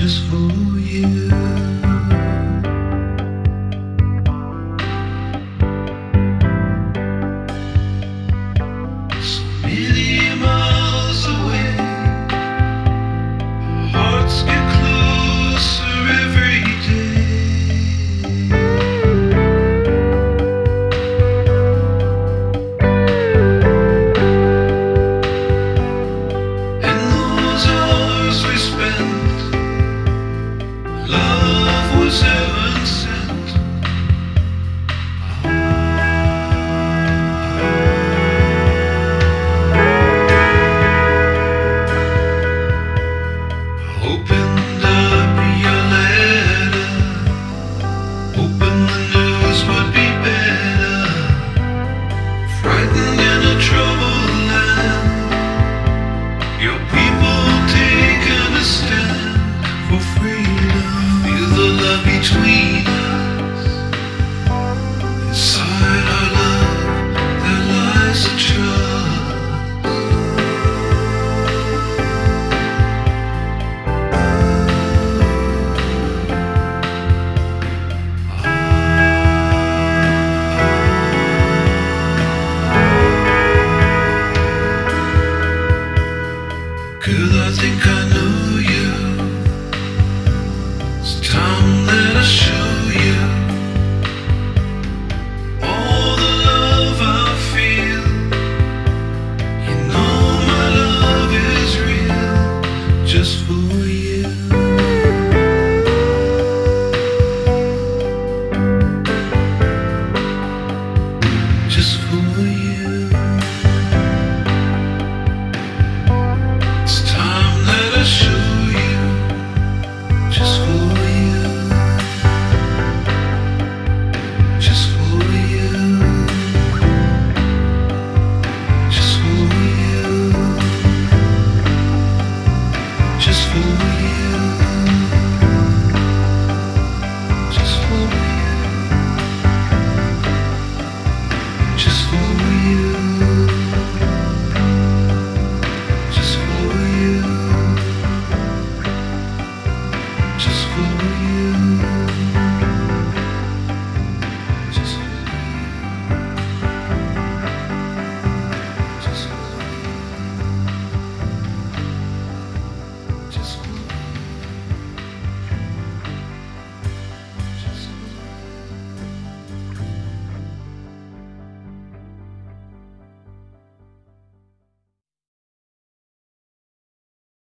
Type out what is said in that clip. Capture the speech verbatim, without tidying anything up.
just for you. So many miles away, our hearts get closer every day. And those hours we spent, love was heaven sent. Opened up your letter, hoping the news would be better. Frightened in a troubled land, your people taking a stand for freedom. Feel the love between